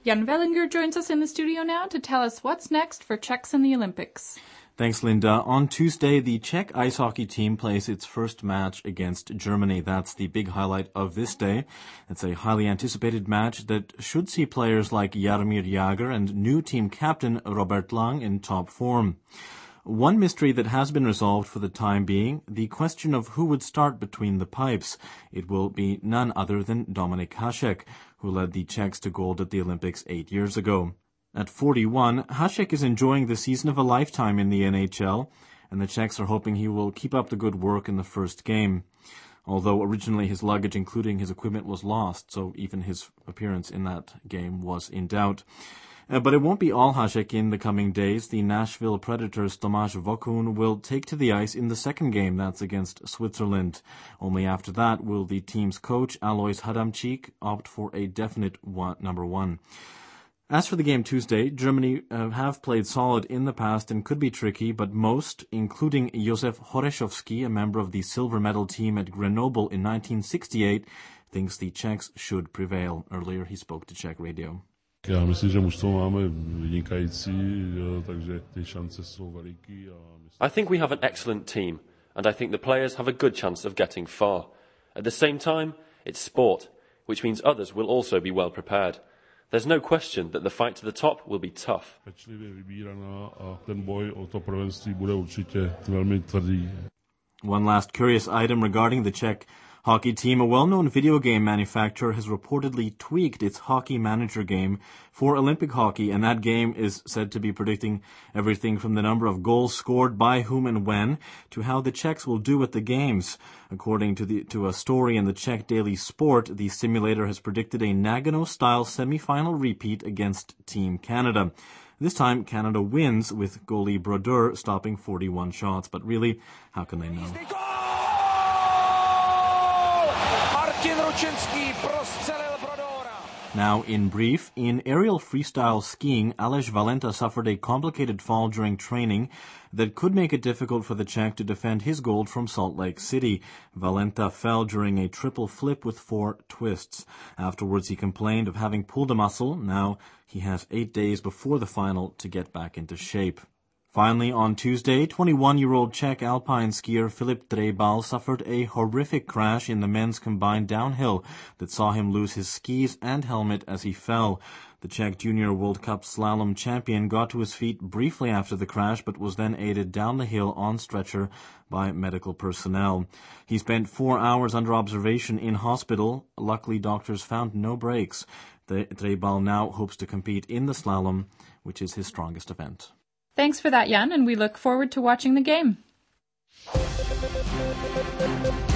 Jan Vellinger joins us in the studio now to tell us what's next for Czechs in the Olympics. Thanks, Linda. On Tuesday, the Czech ice hockey team plays its first match against Germany. That's the big highlight of this day. It's a highly anticipated match that should see players like Jaromír Jágr and new team captain Robert Lang in top form. One mystery that has been resolved for the time being, the question of who would start between the pipes. It will be none other than Dominik Hasek, who led the Czechs to gold at the Olympics 8 years ago. At 41, Hasek is enjoying the season of a lifetime in the NHL, and the Czechs are hoping he will keep up the good work in the first game. Although originally his luggage, including his equipment, was lost, so even his appearance in that game was in doubt. But it won't be all Hasek in the coming days. The Nashville Predators' Tomáš Vokun will take to the ice in the second game, that's against Switzerland. Only after that will the team's coach, Alois Hadamčík, opt for a definite number one. As for the game Tuesday, Germany have played solid in the past and could be tricky, but most, including Josef Horešovský, a member of the silver medal team at Grenoble in 1968, thinks the Czechs should prevail. Earlier he spoke to Czech radio. Já myslím, že mužstvo máme vynikající, takže ty šance jsou veliký. I think we have an excellent team, and I think the players have a good chance of getting far. At the same time, it's sport, which means others will also be well prepared. There's no question that the fight to the top will be tough. Pečlivě vybíraná a ten boj o to prvenství bude určitě velmi tvrdý. One last curious item regarding the Czech hockey team. A well-known video game manufacturer has reportedly tweaked its hockey manager game for Olympic hockey, and that game is said to be predicting everything from the number of goals scored by whom and when to how the Czechs will do at the games. According to a story in the Czech Daily Sport, the simulator has predicted a Nagano-style semi-final repeat against Team Canada. This time, Canada wins, with goalie Brodeur stopping 41 shots. But really, how can they know? Now, in brief, in aerial freestyle skiing, Aleš Valenta suffered a complicated fall during training that could make it difficult for the Czech to defend his gold from Salt Lake City. Valenta fell during a triple flip with 4 twists. Afterwards, he complained of having pulled a muscle. Now, he has 8 days before the final to get back into shape. Finally, on Tuesday, 21-year-old Czech alpine skier Filip Drejbal suffered a horrific crash in the men's combined downhill that saw him lose his skis and helmet as he fell. The Czech Junior World Cup slalom champion got to his feet briefly after the crash, but was then aided down the hill on stretcher by medical personnel. He spent 4 hours under observation in hospital. Luckily, doctors found no breaks. Drejbal now hopes to compete in the slalom, which is his strongest event. Thanks for that, Jan, and we look forward to watching the game.